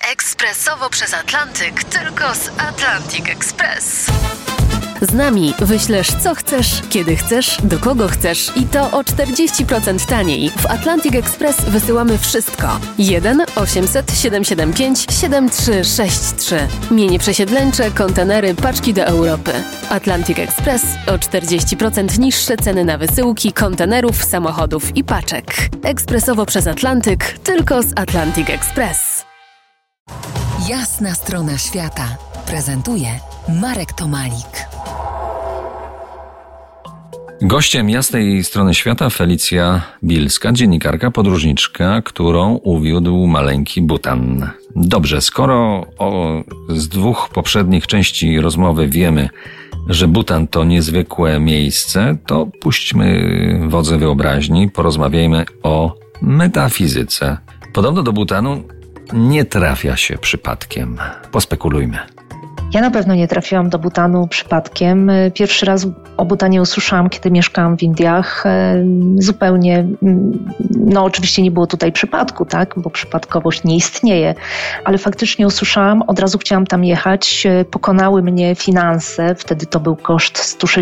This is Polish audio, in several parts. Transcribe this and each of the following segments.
Ekspresowo przez Atlantyk, tylko z Atlantic Express. Z nami wyślesz co chcesz, kiedy chcesz, do kogo chcesz i to o 40% taniej. W Atlantic Express wysyłamy wszystko. 1-800-775-7363. Mienie przesiedleńcze, kontenery, paczki do Europy. Atlantic Express o 40% niższe ceny na wysyłki, kontenerów, samochodów i paczek. Ekspresowo przez Atlantyk, tylko z Atlantic Express. Jasna strona świata prezentuje Marek Tomalik. Gościem Jasnej Strony Świata Felicja Bilska, dziennikarka, podróżniczka, którą uwiódł maleńki Butan. Dobrze, skoro z dwóch poprzednich części rozmowy wiemy, że Butan to niezwykłe miejsce, to puśćmy wodze wyobraźni, porozmawiajmy o metafizyce. Podobno do Butanu nie trafia się przypadkiem. Pospekulujmy. Ja na pewno nie trafiłam do Butanu przypadkiem. Pierwszy raz o Butanie usłyszałam, kiedy mieszkałam w Indiach. Zupełnie, oczywiście nie było tutaj przypadku, tak, bo przypadkowość nie istnieje, ale faktycznie usłyszałam, od razu chciałam tam jechać. Pokonały mnie finanse, wtedy to był koszt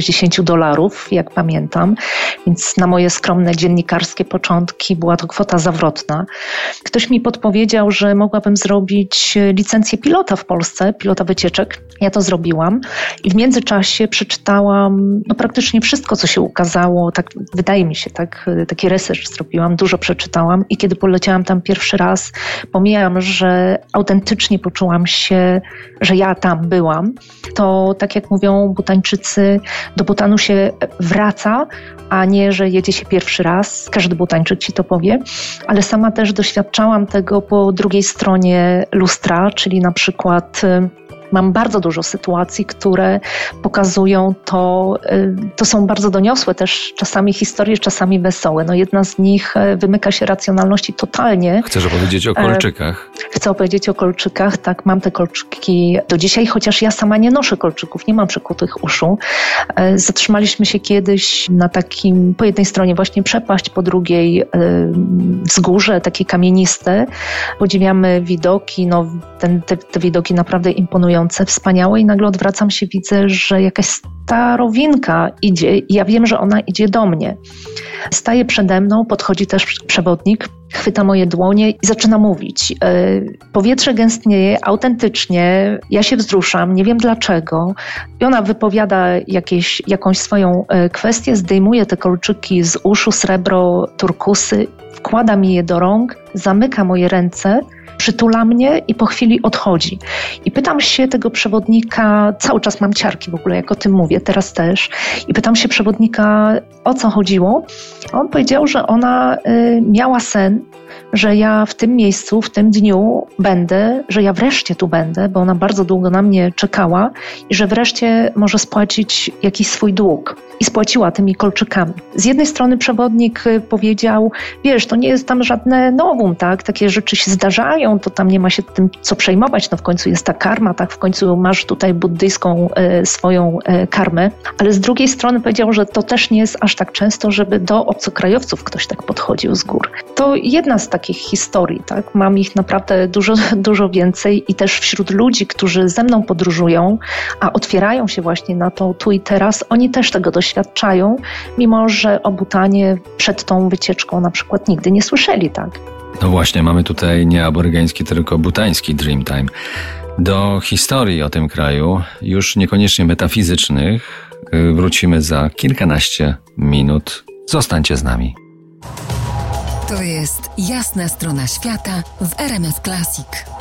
$160, jak pamiętam, więc na moje skromne dziennikarskie początki była to kwota zawrotna. Ktoś mi podpowiedział, że mogłabym zrobić licencję pilota w Polsce, pilota wycieczek. Ja to zrobiłam i w międzyczasie przeczytałam praktycznie wszystko, co się ukazało, tak wydaje mi się, tak, taki research zrobiłam, dużo przeczytałam i kiedy poleciałam tam pierwszy raz, pomijam, że autentycznie poczułam się, że ja tam byłam, to tak jak mówią Butańczycy, do Butanu się wraca, a nie, że jedzie się pierwszy raz. Każdy Butańczyk ci to powie, ale sama też doświadczałam tego po drugiej stronie lustra, czyli na przykład mam bardzo dużo sytuacji, które pokazują to są bardzo doniosłe też czasami historie, czasami wesołe. Jedna z nich wymyka się racjonalności totalnie. Chcesz opowiedzieć o kolczykach? Chcę opowiedzieć o kolczykach, tak, mam te kolczyki do dzisiaj, chociaż ja sama nie noszę kolczyków, nie mam przykutych uszu. Zatrzymaliśmy się kiedyś na takim, po jednej stronie właśnie przepaść, po drugiej wzgórze, takie kamieniste. Podziwiamy widoki, te widoki naprawdę imponują, wspaniałe i nagle odwracam się, widzę, że jakaś starowinka idzie i ja wiem, że ona idzie do mnie. Staje przede mną, podchodzi też przewodnik, chwyta moje dłonie i zaczyna mówić. Powietrze gęstnieje autentycznie, ja się wzruszam, nie wiem dlaczego. I ona wypowiada jakąś swoją kwestię, zdejmuje te kolczyki z uszu, srebro, turkusy, wkłada mi je do rąk, zamyka moje ręce, przytula mnie i po chwili odchodzi. I pytam się tego przewodnika, cały czas mam ciarki w ogóle, jak o tym mówię, teraz też. I pytam się przewodnika, o co chodziło. On powiedział, że ona miała sen, że ja w tym miejscu, w tym dniu będę, że ja wreszcie tu będę, bo ona bardzo długo na mnie czekała i że wreszcie może spłacić jakiś swój dług. I spłaciła tymi kolczykami. Z jednej strony przewodnik powiedział, wiesz, to nie jest tam żadne novum, tak? Takie rzeczy się zdarzają, to tam nie ma się tym co przejmować, w końcu jest ta karma, tak? W końcu masz tutaj buddyjską swoją karmę. Ale z drugiej strony powiedział, że to też nie jest aż tak często, żeby do obcokrajowców ktoś tak podchodził z gór. To jedna z takich historii, tak? Mam ich naprawdę dużo, dużo więcej i też wśród ludzi, którzy ze mną podróżują, a otwierają się właśnie na to tu i teraz, oni też tego doświadczają, mimo że o Butanie przed tą wycieczką na przykład nigdy nie słyszeli, tak? No właśnie, mamy tutaj nie aborygeński, tylko butański Dreamtime. Do historii o tym kraju, już niekoniecznie metafizycznych, wrócimy za kilkanaście minut. Zostańcie z nami. To jest Jasna Strona Świata w RMF Classic.